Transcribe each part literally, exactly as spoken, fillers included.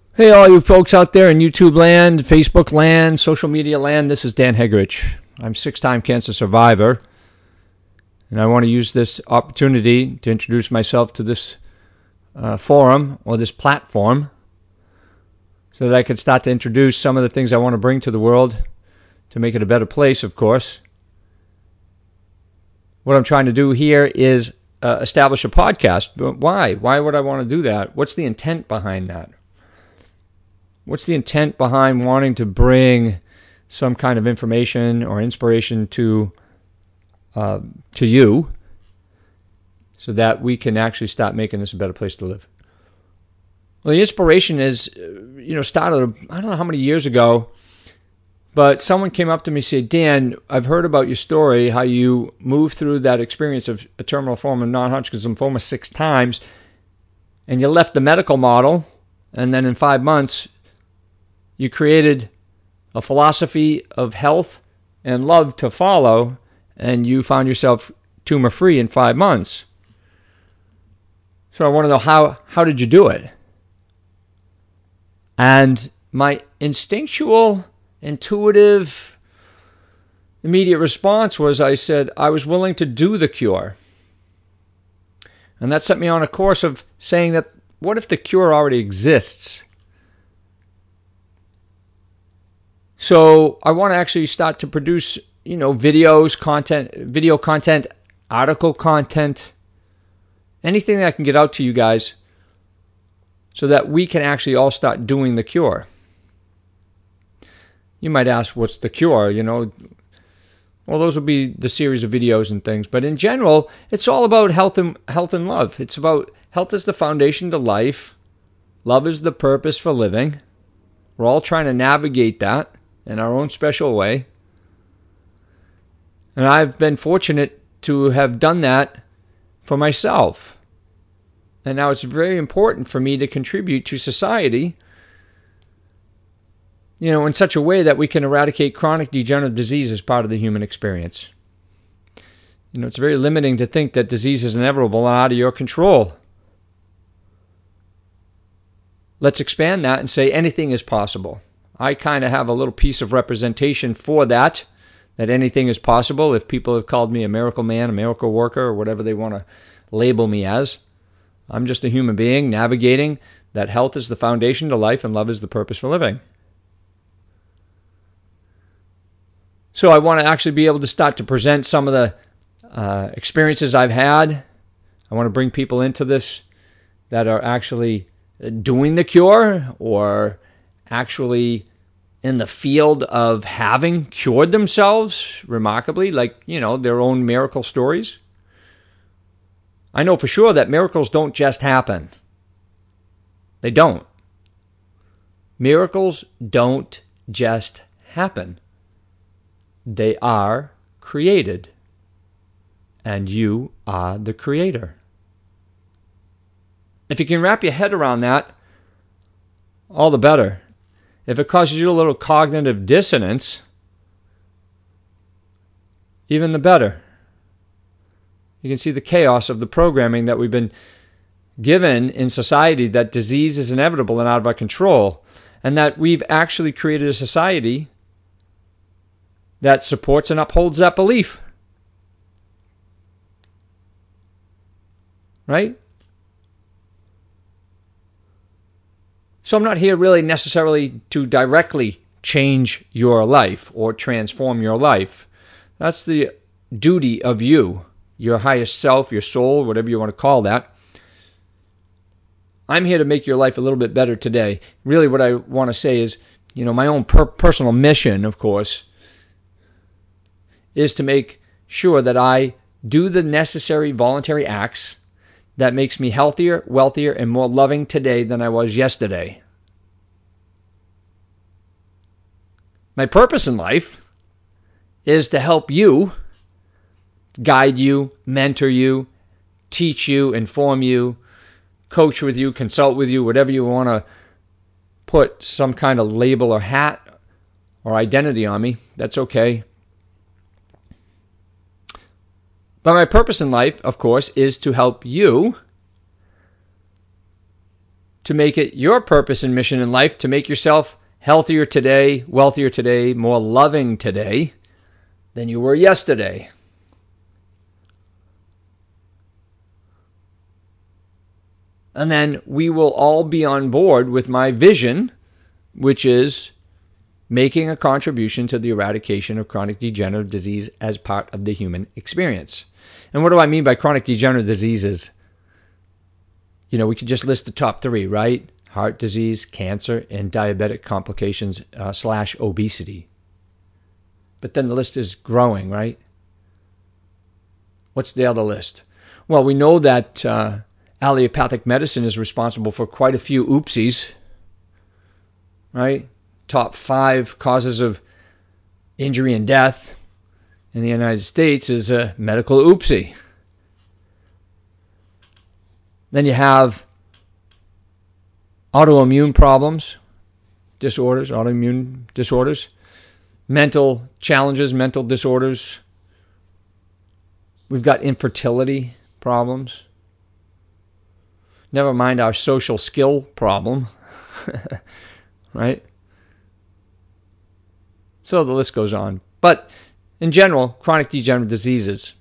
Hey, all you folks out there in YouTube land, Facebook land, social media land, this is Dan Hegerich. I'm a six-time cancer survivor, and I want to use this opportunity to introduce myself to this uh, forum or this platform so that I can start to introduce some of the things I want to bring to the world to make it a better place, of course. What I'm trying to do here is uh, establish a podcast. But why? Why would I want to do that? What's the intent behind that? What's the intent behind wanting to bring some kind of information or inspiration to uh, to you so that we can actually start making this a better place to live? Well, the inspiration is, you know, started, I don't know how many years ago, but someone came up to me and said, Dan, I've heard about your story, how you moved through that experience of a terminal form of non-Hodgkin's lymphoma six times, and you left the medical model, and then in five months, you created a philosophy of health and love to follow, and you found yourself tumor-free in five months. So I want to know, how, how did you do it? And my instinctual, intuitive, immediate response was, I said, I was willing to do the cure. And that set me on a course of saying that, what if the cure already exists? So I want to actually start to produce, you know, videos, content, video content, article content, anything that I can get out to you guys so that we can actually all start doing the cure. You might ask, what's the cure? You know, well, those will be the series of videos and things. But in general, it's all about health and health and love. It's about health is the foundation to life. Love is the purpose for living. We're all trying to navigate that in our own special way. And I've been fortunate to have done that for myself. And now it's very important for me to contribute to society, you know, in such a way that we can eradicate chronic degenerative disease as part of the human experience. You know, it's very limiting to think that disease is inevitable and out of your control. Let's expand that and say anything is possible. I kind of have a little piece of representation for that, that anything is possible. If people have called me a miracle man, a miracle worker, or whatever they want to label me as, I'm just a human being navigating that health is the foundation to life and love is the purpose for living. So I want to actually be able to start to present some of the uh, experiences I've had. I want to bring people into this that are actually doing the cure or actually in the field of having cured themselves remarkably, like, you know, their own miracle stories. I know for sure that miracles don't just happen. They don't. Miracles don't just happen. They are created. And you are the creator. If you can wrap your head around that, all the better. If it causes you a little cognitive dissonance, even the better. You can see the chaos of the programming that we've been given in society, that disease is inevitable and out of our control, and that we've actually created a society that supports and upholds that belief. Right? So I'm not here really necessarily to directly change your life or transform your life. That's the duty of you, your highest self, your soul, whatever you want to call that. I'm here to make your life a little bit better today. Really what I want to say is, you know, my own per- personal mission, of course, is to make sure that I do the necessary voluntary acts that makes me healthier, wealthier, and more loving today than I was yesterday. My purpose in life is to help you, guide you, mentor you, teach you, inform you, coach with you, consult with you, whatever you want to put some kind of label or hat or identity on me. That's okay. But my purpose in life, of course, is to help you to make it your purpose and mission in life to make yourself healthier today, wealthier today, more loving today than you were yesterday. And then we will all be on board with my vision, which is making a contribution to the eradication of chronic degenerative disease as part of the human experience. And what do I mean by chronic degenerative diseases? You know, we could just list the top three, right? Heart disease, cancer, and diabetic complications uh, slash obesity. But then the list is growing, right? What's the other list? Well, we know that uh, allopathic medicine is responsible for quite a few oopsies, right? Top five causes of injury and death in the United States is a medical oopsie. Then you have autoimmune problems, disorders, autoimmune disorders, mental challenges, mental disorders. We've got infertility problems. Never mind our social skill problem, right? So the list goes on. But in general, chronic degenerative diseases.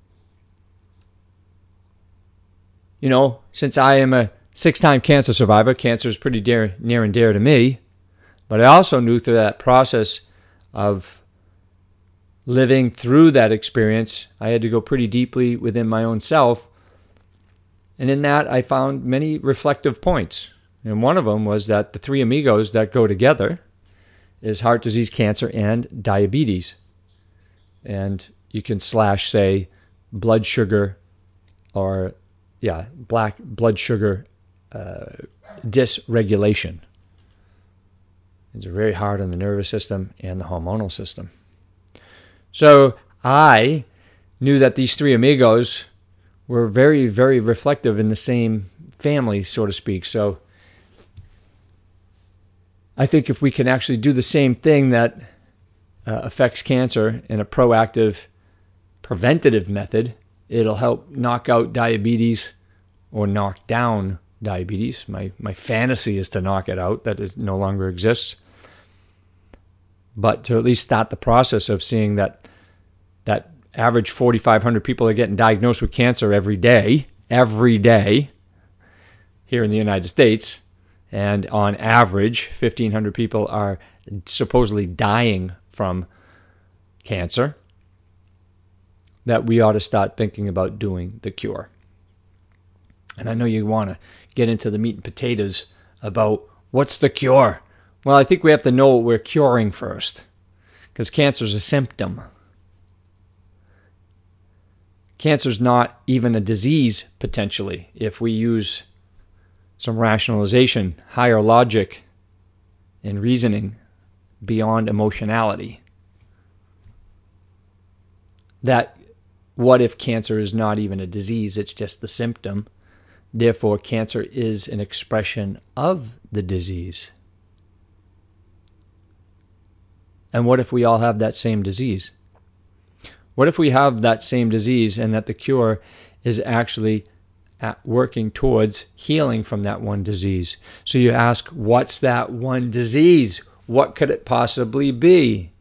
You know, since I am a six-time cancer survivor, cancer is pretty dear, near and dear to me. But I also knew through that process of living through that experience, I had to go pretty deeply within my own self. And in that, I found many reflective points. And one of them was that the three amigos that go together is heart disease, cancer, and diabetes. And you can slash, say, blood sugar or, yeah, black blood sugar uh, dysregulation. It's very hard on the nervous system and the hormonal system. So I knew that these three amigos were very, very reflective in the same family, so to speak. So I think if we can actually do the same thing that uh, affects cancer in a proactive, preventative method, it'll help knock out diabetes or knock down diabetes. My my fantasy is to knock it out, that it no longer exists. But to at least start the process of seeing that that average forty-five hundred people are getting diagnosed with cancer every day, every day here in the United States. And on average, fifteen hundred people are supposedly dying from cancer, that we ought to start thinking about doing the cure. And I know you want to get into the meat and potatoes about what's the cure. Well, I think we have to know what we're curing first, because cancer is a symptom. Cancer is not even a disease, potentially, if we use some rationalization, higher logic, and reasoning beyond emotionality. That what if cancer is not even a disease, it's just the symptom? Therefore, cancer is an expression of the disease. And what if we all have that same disease? What if we have that same disease and that the cure is actually at working towards healing from that one disease? So you ask, what's that one disease? What could it possibly be?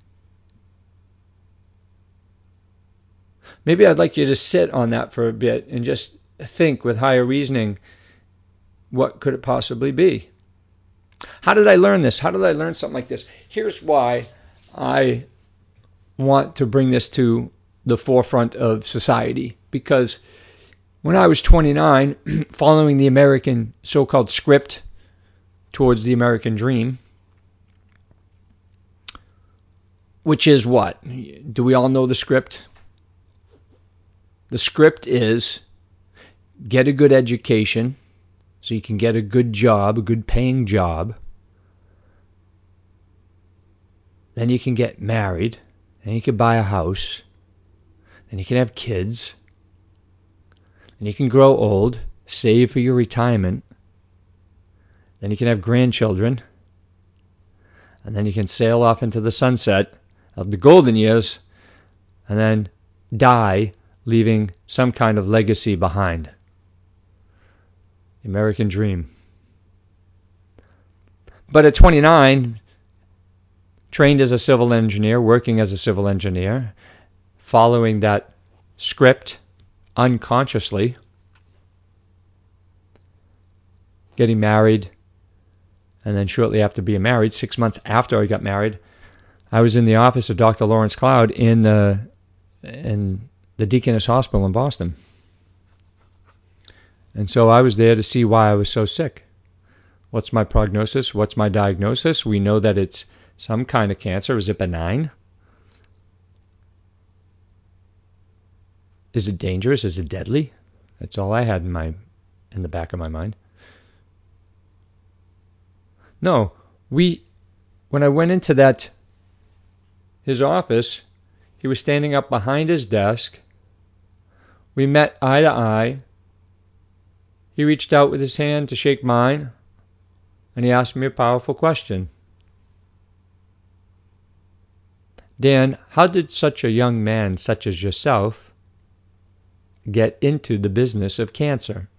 Maybe I'd like you to sit on that for a bit and just think with higher reasoning, what could it possibly be? How did I learn this? How did I learn something like this? Here's why I want to bring this to the forefront of society. Because when I was twenty-nine, following the American so-called script towards the American dream, which is what? Do we all know the script? The script is get a good education so you can get a good job, a good paying job. Then you can get married. Then you can buy a house. Then you can have kids. Then you can grow old, save for your retirement. Then you can have grandchildren. And then you can sail off into the sunset of the golden years and then die, leaving some kind of legacy behind. The American dream. But at twenty-nine, trained as a civil engineer, working as a civil engineer, following that script unconsciously, getting married, and then shortly after being married, six months after I got married, I was in the office of Doctor Lawrence Cloud in the, in the Deaconess Hospital in Boston. And so I was there to see why I was so sick. What's my prognosis? What's my diagnosis? We know that it's some kind of cancer. Is it benign? Is it dangerous? Is it deadly? That's all I had in my in the back of my mind. No, we when I went into that his office, he was standing up behind his desk. We met eye to eye. He reached out with his hand to shake mine, and he asked me a powerful question. Dan, how did such a young man such as yourself get into the business of cancer?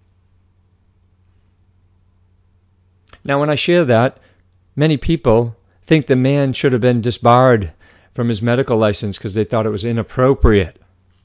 Now, when I share that, many people think the man should have been disbarred from his medical license because they thought it was inappropriate.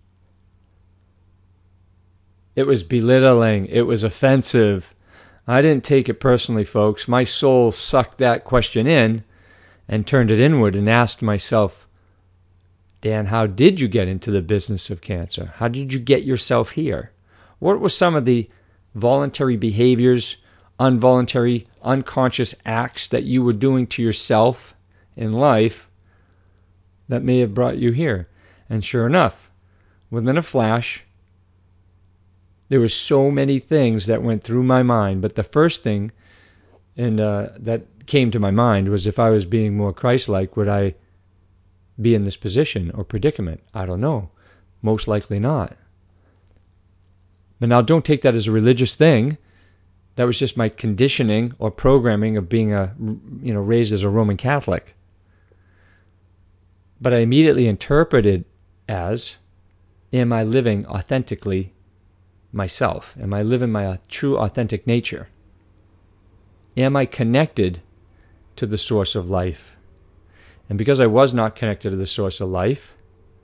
It was belittling. It was offensive. I didn't take it personally, folks. My soul sucked that question in and turned it inward and asked myself, Dan, how did you get into the business of cancer? How did you get yourself here? What were some of the voluntary behaviors, involuntary, unconscious acts that you were doing to yourself in life that may have brought you here? And sure enough, within a flash, there were so many things that went through my mind. But the first thing and uh, that came to my mind was, if I was being more Christ-like, would I be in this position or predicament? I don't know. Most likely not. But now don't take that as a religious thing. That was just my conditioning or programming of being a, you know, raised as a Roman Catholic. But I immediately interpreted as, am I living authentically myself? Am I living my true authentic nature? Am I connected to the source of life? And because I was not connected to the source of life,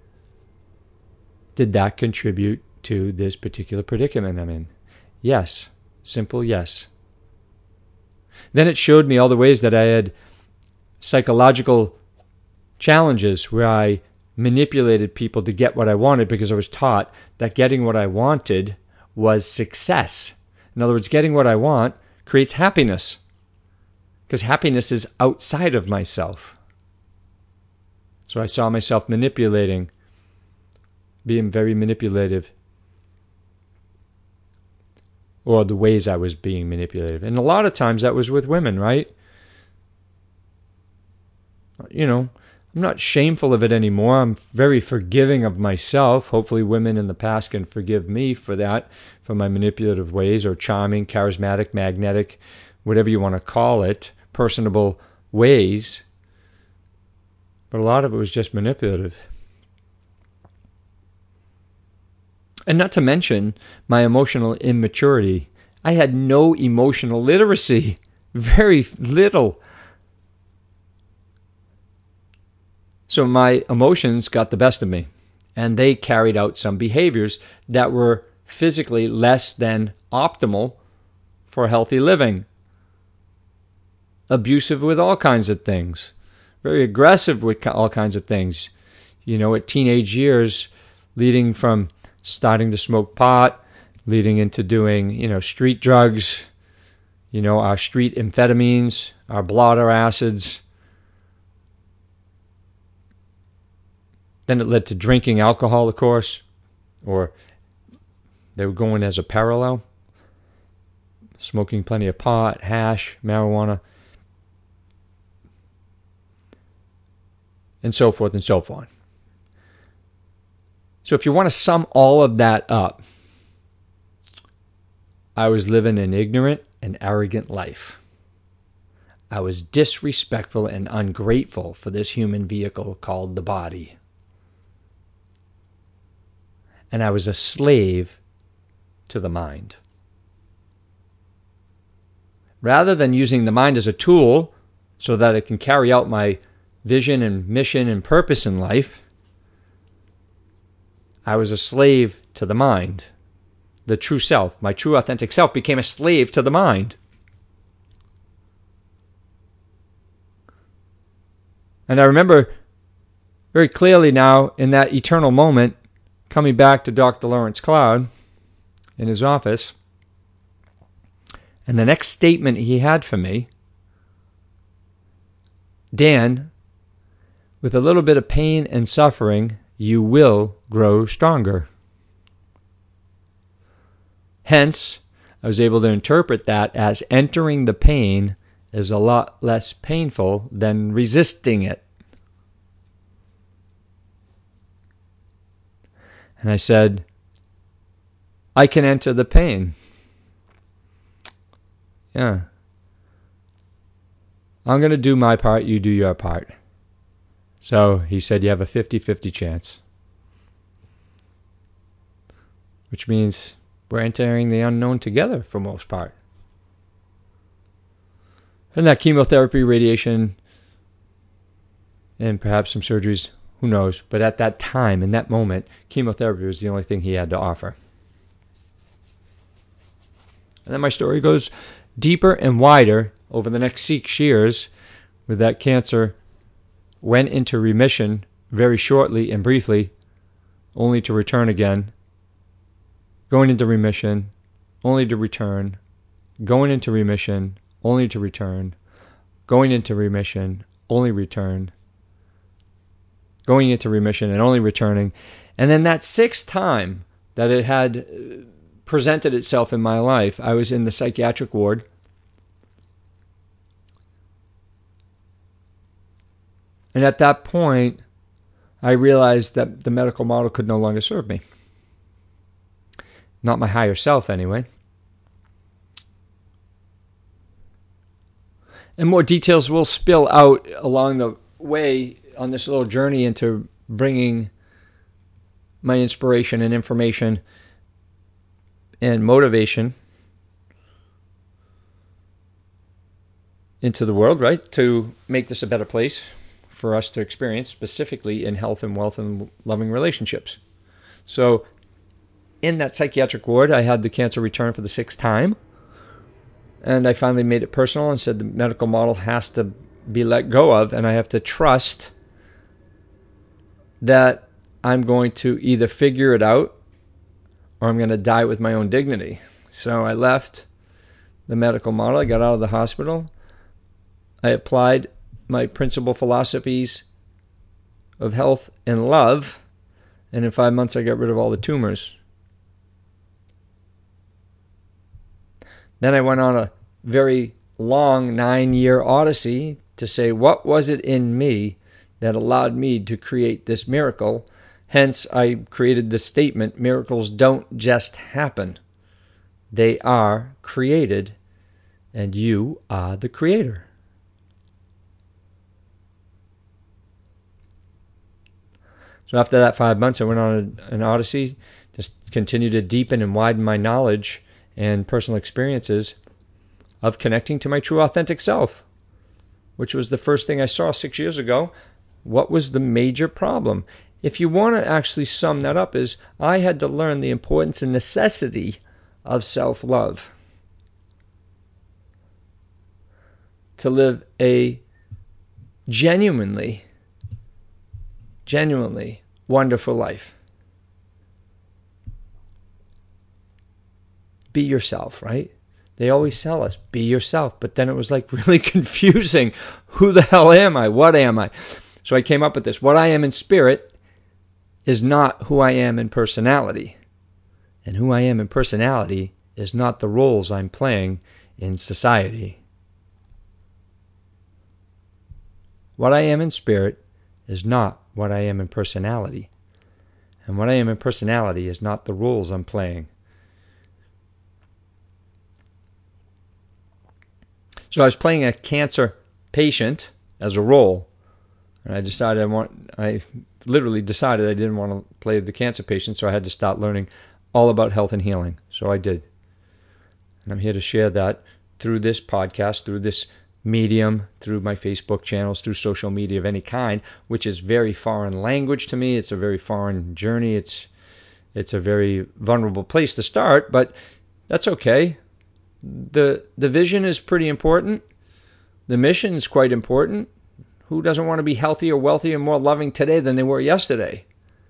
did that contribute to this particular predicament I'm in? Yes. Simple yes. Then it showed me all the ways that I had psychological challenges where I manipulated people to get what I wanted, because I was taught that getting what I wanted was success. In other words, getting what I want creates happiness, because happiness is outside of myself. So I saw myself manipulating, being very manipulative, or the ways I was being manipulated. And a lot of times that was with women, right? You know, I'm not shameful of it anymore. I'm very forgiving of myself. Hopefully women in the past can forgive me for that, for my manipulative ways, or charming, charismatic, magnetic, whatever you want to call it, personable ways. But a lot of it was just manipulative. And not to mention my emotional immaturity. I had no emotional literacy. Very little. So my emotions got the best of me. And they carried out some behaviors that were physically less than optimal for healthy living. Abusive with all kinds of things. Very aggressive with all kinds of things. You know, at teenage years, leading from starting to smoke pot, leading into doing, you know, street drugs, you know, our street amphetamines, our blotter acids. Then it led to drinking alcohol, of course, or they were going as a parallel, smoking plenty of pot, hash, marijuana, and so forth and so on. So if you want to sum all of that up, I was living an ignorant and arrogant life. I was disrespectful and ungrateful for this human vehicle called the body. And I was a slave to the mind. Rather than using the mind as a tool so that I can carry out my vision and mission and purpose in life, I was a slave to the mind. The true self, my true authentic self, became a slave to the mind. And I remember very clearly now in that eternal moment coming back to Doctor Lawrence Cloud in his office, and the next statement he had for me, Dan, with a little bit of pain and suffering, you will grow stronger. Hence, I was able to interpret that as entering the pain is a lot less painful than resisting it. And I said, I can enter the pain. Yeah. I'm going to do my part, you do your part. So he said you have a fifty-fifty chance. Which means we're entering the unknown together for most part. And that chemotherapy, radiation, and perhaps some surgeries, who knows. But at that time, in that moment, chemotherapy was the only thing he had to offer. And then my story goes deeper and wider over the next six years, where that cancer went into remission very shortly and briefly, only to return again, going into remission, only to return, going into remission, only to return, going into remission, only return, going into remission and only returning. And then that sixth time that it had presented itself in my life, I was in the psychiatric ward. And at that point, I realized that the medical model could no longer serve me. Not my higher self, anyway. And more details will spill out along the way on this little journey into bringing my inspiration and information and motivation into the world, right? To make this a better place for us to experience, specifically in health and wealth and loving relationships. So in that psychiatric ward, I had the cancer return for the sixth time. And I finally made it personal and said the medical model has to be let go of, and I have to trust that I'm going to either figure it out or I'm going to die with my own dignity. So I left the medical model. I got out of the hospital. I applied my principal philosophies of health and love, and in five months I got rid of all the tumors. Then I went on a very long nine-year odyssey to say, what was it in me that allowed me to create this miracle? Hence, I created this statement, miracles don't just happen. They are created, and you are the creator. So after that five months, I went on an odyssey, just continued to deepen and widen my knowledge and personal experiences of connecting to my true authentic self, which was the first thing I saw six years ago. What was the major problem? If you want to actually sum that up, is I had to learn the importance and necessity of self-love to live a genuinely, genuinely wonderful life. Be yourself, right? They always tell us, be yourself. But then it was like really confusing. Who the hell am I? What am I? So I came up with this. What I am in spirit is not who I am in personality. And who I am in personality is not the roles I'm playing in society. What I am in spirit is not what I am in personality. And what I am in personality is not the roles I'm playing. So I was playing a cancer patient as a role, and I decided I want. I literally decided I didn't want to play the cancer patient, so I had to start learning all about health and healing. So I did, and I'm here to share that through this podcast, through this medium, through my Facebook channels, through social media of any kind, which is very foreign language to me. It's a very foreign journey. It's it's a very vulnerable place to start, but that's okay. The the vision is pretty important. The mission is quite important. Who doesn't want to be healthier, wealthier, more loving today than they were yesterday?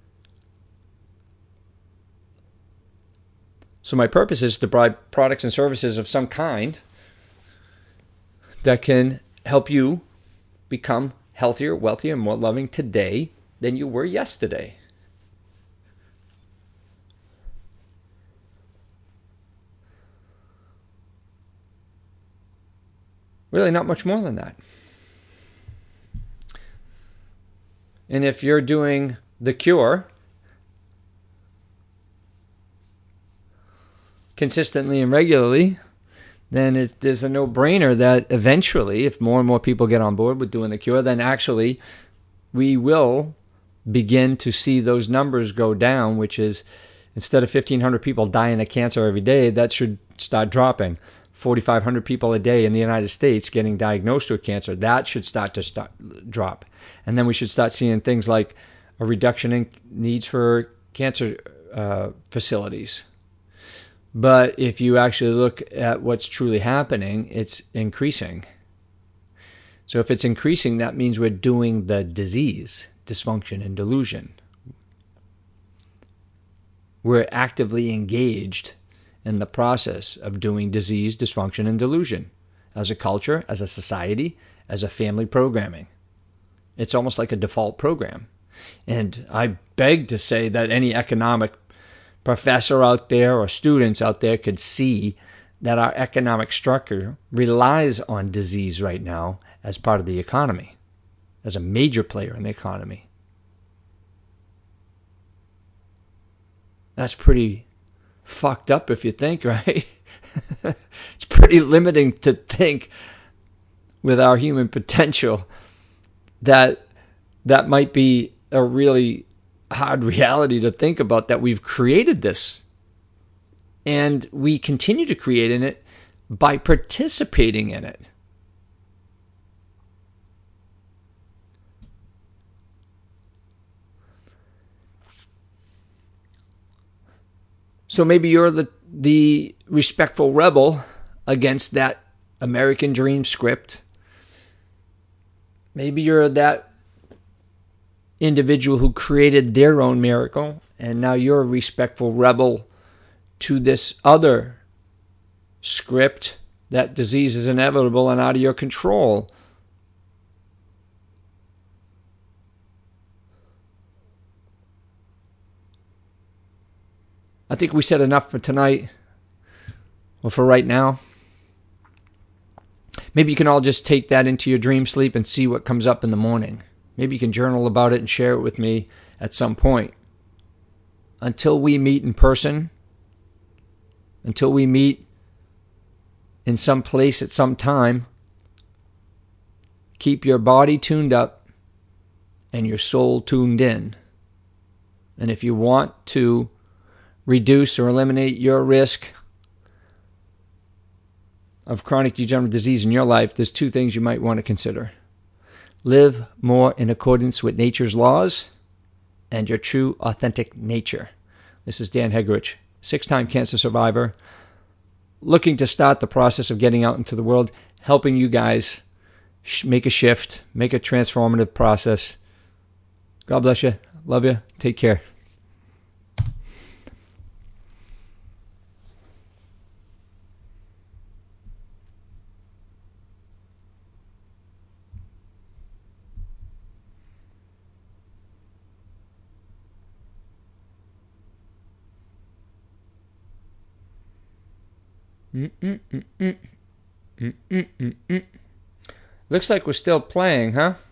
So my purpose is to provide products and services of some kind that can help you become healthier, wealthier, and more loving today than you were yesterday. Really, not much more than that. And if you're doing The Cure consistently and regularly, then it, there's a no-brainer that eventually, if more and more people get on board with doing The Cure, then actually we will begin to see those numbers go down, which is instead of fifteen hundred people dying of cancer every day, that should start dropping. forty-five hundred people a day in the United States getting diagnosed with cancer, that should start to start, drop. And then we should start seeing things like a reduction in needs for cancer uh, facilities. But if you actually look at what's truly happening, it's increasing. So if it's increasing, that means we're doing the disease, dysfunction, and delusion. We're actively engaged in the process of doing disease, dysfunction, and delusion as a culture, as a society, as a family programming. It's almost like a default program. And I beg to say that any economic professor out there or students out there could see that our economic structure relies on disease right now as part of the economy, as a major player in the economy. That's pretty fucked up if you think, right? It's pretty limiting to think with our human potential that that might be a really hard reality to think about, that we've created this and we continue to create in it by participating in it. So maybe you're the the respectful rebel against that American dream script. Maybe you're that individual who created their own miracle, and now you're a respectful rebel to this other script that disease is inevitable and out of your control. I think we said enough for tonight, or for right now. Maybe you can all just take that into your dream sleep and see what comes up in the morning. Maybe you can journal about it and share it with me at some point. Until we meet in person, until we meet in some place at some time, keep your body tuned up and your soul tuned in. And if you want to reduce or eliminate your risk of chronic degenerative disease in your life, there's two things you might want to consider. Live more in accordance with nature's laws and your true, authentic nature. This is Dan Hegerich, six-time cancer survivor, looking to start the process of getting out into the world, helping you guys make a shift, make a transformative process. God bless you. Love you. Take care. Mm-mm-mm-mm. Mm-mm-mm-mm. Looks like we're still playing, huh?